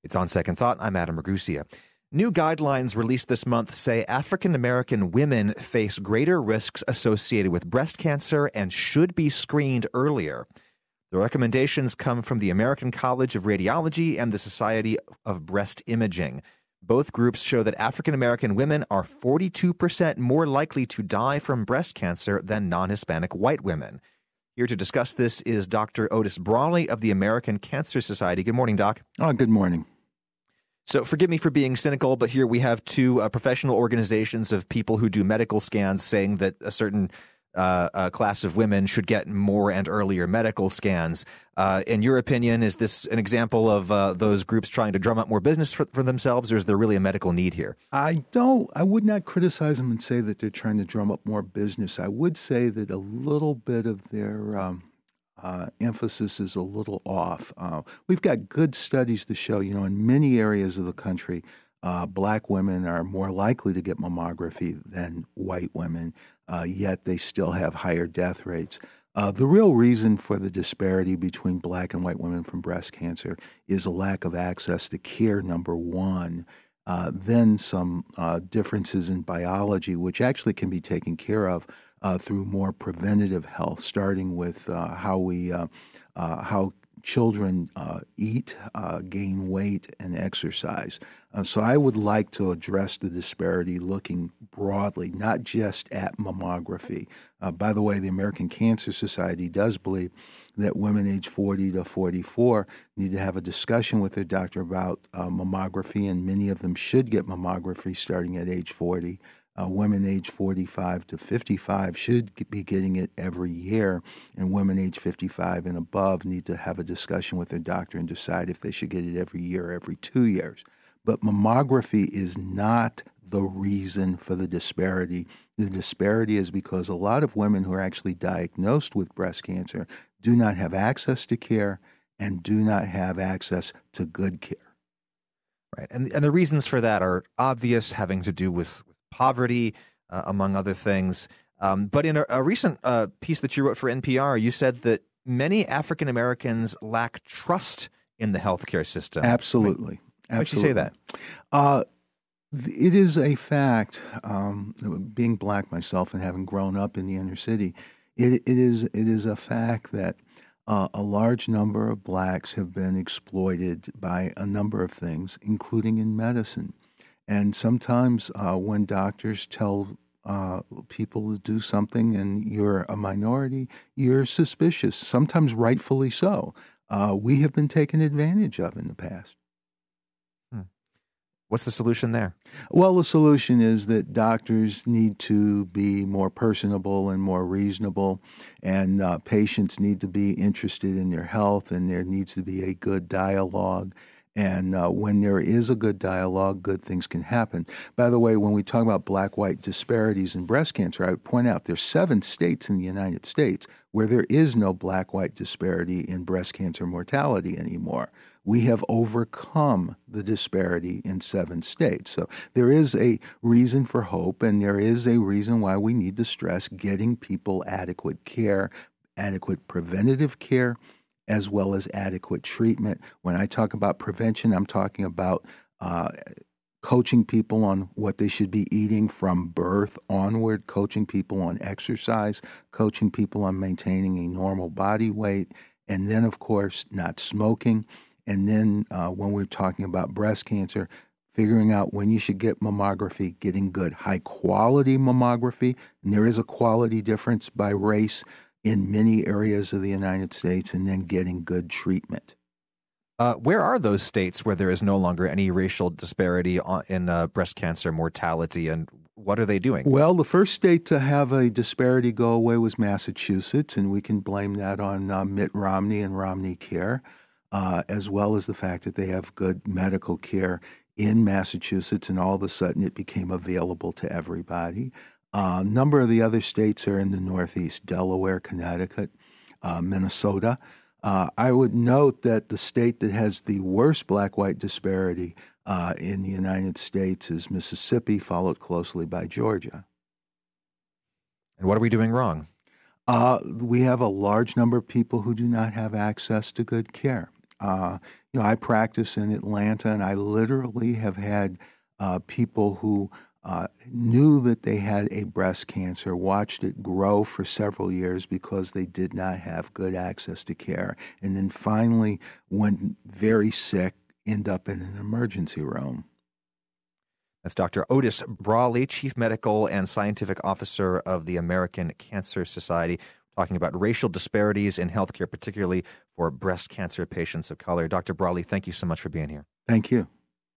It's On Second Thought. I'm Adam Ragusia. New guidelines released this month say African American women face greater risks associated with breast cancer and should be screened earlier. The recommendations come from the American College of Radiology and the Society of Breast Imaging. Both groups show that African American women are 42% more likely to die from breast cancer than non-Hispanic white women. Here to discuss this is Dr. Otis Brawley of the American Cancer Society. Good morning, Doc. Good morning. So forgive me for being cynical, but here we have two professional organizations of people who do medical scans saying that a certain class of women should get more and earlier medical scans. In your opinion, is this an example of those groups trying to drum up more business for themselves, or is there really a medical need here? I would not criticize them and say that they're trying to drum up more business. I would say that a little bit of their emphasis is a little off. We've got good studies to show, in many areas of the country, black women are more likely to get mammography than white women, yet they still have higher death rates. The real reason for the disparity between black and white women from breast cancer is a lack of access to care, number one. Then some differences in biology, which actually can be taken care of through more preventative health, starting with how children eat, gain weight, and exercise. So I would like to address the disparity looking broadly, not just at mammography. By the way, the American Cancer Society does believe that women age 40 to 44 need to have a discussion with their doctor about mammography, and many of them should get mammography starting at age 40. Women age 45 to 55 should be getting it every year, and women age 55 and above need to have a discussion with their doctor and decide if they should get it every year or every 2 years. But mammography is not the reason for the disparity. The disparity is because a lot of women who are actually diagnosed with breast cancer do not have access to care and do not have access to good care. Right. And the reasons for that are obvious, having to do with poverty, among other things. But in a recent piece that you wrote for NPR, you said that many African Americans lack trust in the healthcare system. Absolutely. Why did you say that? It is a fact, being black myself and having grown up in the inner city, it is a fact that a large number of blacks have been exploited by a number of things, including in medicine. And sometimes when doctors tell people to do something and you're a minority, you're suspicious, sometimes rightfully so. We have been taken advantage of in the past. What's the solution there? Well, the solution is that doctors need to be more personable and more reasonable, and patients need to be interested in their health, and there needs to be a good dialogue. And when there is a good dialogue, good things can happen. By the way, when we talk about black-white disparities in breast cancer, I would point out there's 7 states in the United States where there is no black-white disparity in breast cancer mortality anymore. We have overcome the disparity in 7 states. So there is a reason for hope, and there is a reason why we need to stress getting people adequate care, adequate preventative care, as well as adequate treatment. When I talk about prevention, I'm talking about coaching people on what they should be eating from birth onward, coaching people on exercise, coaching people on maintaining a normal body weight, and then, of course, not smoking. And then when we're talking about breast cancer, figuring out when you should get mammography, getting good, high-quality mammography, and there is a quality difference by race in many areas of the United States, and then getting good treatment. Where are those states where there is no longer any racial disparity in breast cancer mortality, and what are they doing? Well, the first state to have a disparity go away was Massachusetts, and we can blame that on Mitt Romney and Romney Care, as well as the fact that they have good medical care in Massachusetts, and all of a sudden it became available to everybody. A number of the other states are in the Northeast: Delaware, Connecticut, Minnesota. I would note that the state that has the worst black-white disparity in the United States is Mississippi, followed closely by Georgia. And what are we doing wrong? We have a large number of people who do not have access to good care. I practice in Atlanta, and I literally have had people who knew that they had a breast cancer, watched it grow for several years because they did not have good access to care, and then finally, when very sick, end up in an emergency room. That's Dr. Otis Brawley, Chief Medical and Scientific Officer of the American Cancer Society, talking about racial disparities in healthcare, particularly for breast cancer patients of color. Dr. Brawley, thank you so much for being here. Thank you.